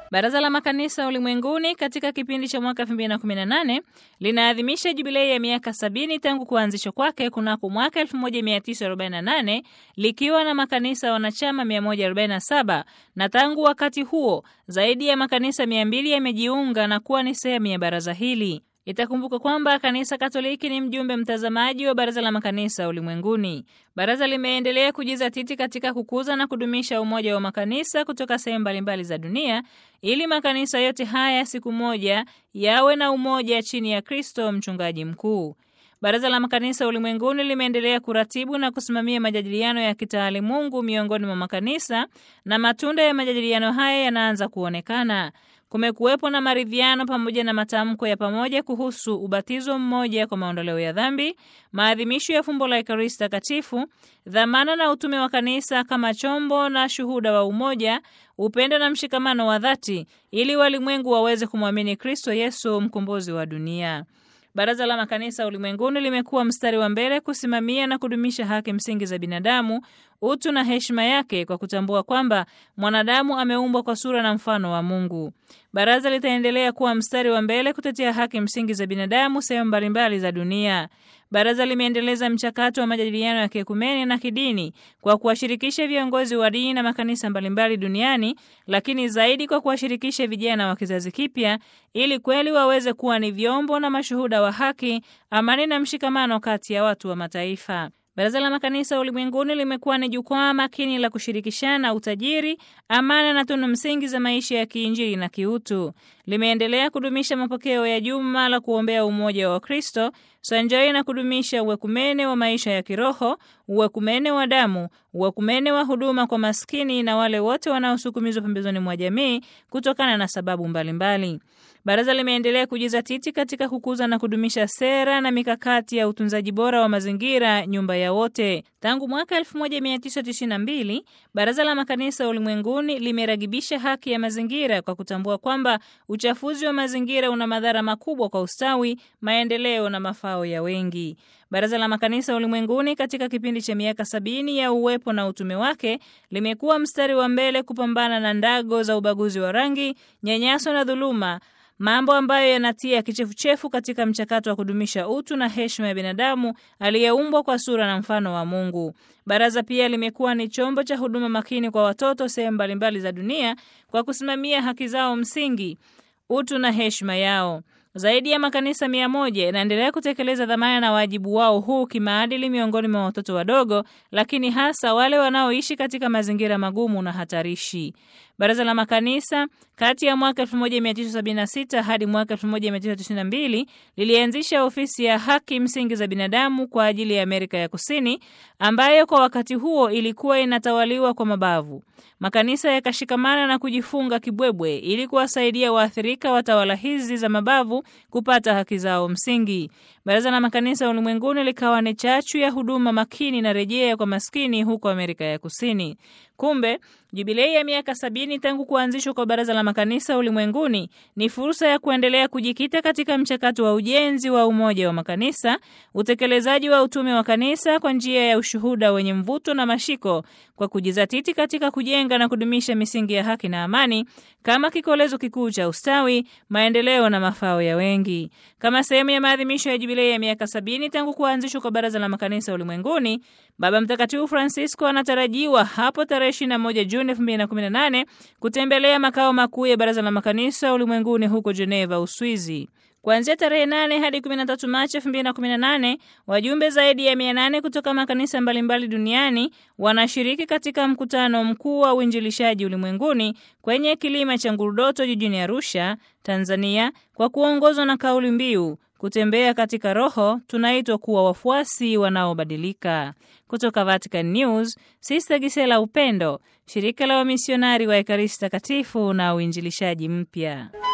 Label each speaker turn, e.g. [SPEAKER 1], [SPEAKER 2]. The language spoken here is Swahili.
[SPEAKER 1] Baraza la Makanisa Ulimwenguni katika kipindi cha mwaka 2018 linaadhimisha jubilei ya miaka 70 tangu kuanzishwa kwake kunako mwaka 1948 likiwa na makanisa wanachama 147 na tangu wakati huo zaidi ya makanisa 200 yamejiunga na kuwa ni sehemu ya baraza hili. Itakumbuka kwamba Kanisa Katoliki ni mjumbe mtazamaji wa Baraza la Makanisa Ulimwenguni. Baraza limeendelea kujizatiti katika kukuza na kudumisha umoja wa makanisa kutoka sehemu mbalimbali za dunia ili makanisa yote haya siku moja yawe na umoja chini ya Kristo mchungaji mkuu. Baraza la Makanisa Ulimwenguni limeendelea kuratibu na kusimamia majadiliano ya kitaalimungu miongoni mwa makanisa na matunda ya majadiliano haya yanaanza kuonekana. Kumekuwepo na maridhiano pamoja na matamko ya pamoja kuhusu ubatizo mmoja kwa maondoleo ya dhambi, maadhimisho ya fumbo la Ekaristi Takatifu, dhamana na utume wa kanisa kama chombo na shuhuda wa umoja, upendo na mshikamano wa dhati ili walimwengu waweze kumwamini Kristo Yesu mkombozi wa dunia. Baraza la Makanisa Ulimwenguni limekuwa mstari wa mbele kusimamia na kudumisha haki msingi za binadamu, utu na heshima yake kwa kutambua kwamba mwanadamu ameumbwa kwa sura na mfano wa Mungu. Baraza litaendelea kuwa mstari wa mbele kutetea haki msingi za binadamu sehemu mbalimbali za dunia. Baraza limeendeleza mchakato wa majadiliano ya kiekumene na kidini kwa kuwashirikisha viongozi wa dini na makanisa mbalimbali duniani, lakini zaidi kwa kuwashirikisha vijana wa kizazi kipya ili kweli waweze kuwa ni vyombo na mashuhuda wa haki, amani na mshikamano kati ya watu wa mataifa. Baraza la Makanisa Ulimwenguni limekuwa ni jukwaa makini la kushirikishana utajiri, amana na tunu msingi za maisha ya kiinjili na kiutu. Limeendelea kudumisha mapokeo ya juma la kuombea umoja wa Kristo, sanjari na kudumisha uwekumene wa maisha ya kiroho, uwekumene wa damu, uwekumene wa huduma kwa maskini na wale wote wanaosukumizwa pembezoni mwa jamii kutokana na sababu mbalimbali. Baraza limeendelea kujizatiti katika kukuza na kudumisha sera na mikakati ya utunzaji bora wa mazingira, nyumba ya wote. Tangu mwaka 1992, Baraza la Makanisa Ulimwenguni limeragibisha haki ya mazingira kwa kutambua kwamba uchafuzi wa mazingira una madhara makubwa kwa ustawi, maendeleo na mafao ya wengi. Baraza la Makanisa Ulimwenguni katika kipindi cha miaka 70 ya uwepo na utume wake limekuwa mstari wa mbele kupambana na ndago za ubaguzi wa rangi, nyanyaso na dhuluma, mambo ambayo yanatia kichefuchefu katika mchakato wa kudumisha utu na heshima ya binadamu aliyeumbwa kwa sura na mfano wa Mungu. Baraza pia limekuwa ni chombo cha huduma makini kwa watoto sehemu mbalimbali za dunia kwa kusimamia haki zao msingi, utu na heshima yao. Zaidi ya makanisa 100 yanaendelea kutekeleza dhamana na wajibu wao huu kimaadili miongoni mwa watoto wadogo, lakini hasa wale wanaoishi katika mazingira magumu na hatarishi. Baraza la Makanisa kati ya mwaka 1976 hadi mwaka 1992 lilianzisha ofisi ya haki msingi za binadamu kwa ajili ya Amerika ya Kusini, ambayo kwa wakati huo ilikuwa inatawaliwa kwa mabavu. Makanisa yakashikamana na kujifunga kibwebwe ili kuwasaidia waathirika wa tawala hizi za mabavu kupata haki zao msingi. Baraza la Makanisa Ulimwenguni likawa ni chachu ya huduma makini na rejea kwa maskini huko Amerika ya Kusini. Kumbe, jubilei ya miaka 70 tangu kuanzishwa kwa Baraza la Makanisa Ulimwenguni ni fursa ya kuendelea kujikita katika mchakato wa ujenzi wa umoja wa makanisa, utekelezaji wa utume wa kanisa kwa njia ya ushuhuda wenye mvuto na mashiko, kwa kujizatiti katika kujenga na kudumisha misingi ya haki na amani kama kikolezo kikuu cha ustawi, maendeleo na mafao ya wengi. Kama sehemu ya maadhimisho ya jubilei ya miaka 70 tangu kuanzishwa kwa Baraza la Makanisa Ulimwenguni, Baba Mtakatifu Francisco anatarajiwa hapo tarehe 21 Juni 2018 kutembelea makao makuu ya Baraza la Makanisa Ulimwenguni huko Geneva, Uswizi. Kuanzia tarehe 8 hadi 13 Machi 2018, wajumbe zaidi ya 800 kutoka makanisa mbalimbali duniani wanashiriki katika mkutano mkuu wa uinjilishaji ulimwenguni kwenye kilima cha Ngurudoto jijini Arusha, Tanzania, kwa kuongozwa na kauli mbiu kutembea katika roho, tunaitwa kuwa wafuasi wanaobadilika. Kutoka Vatican News, Sister Gisela Upendo, shirika la wamisionari wa Ekaristi Takatifu na uinjilishaji mpya.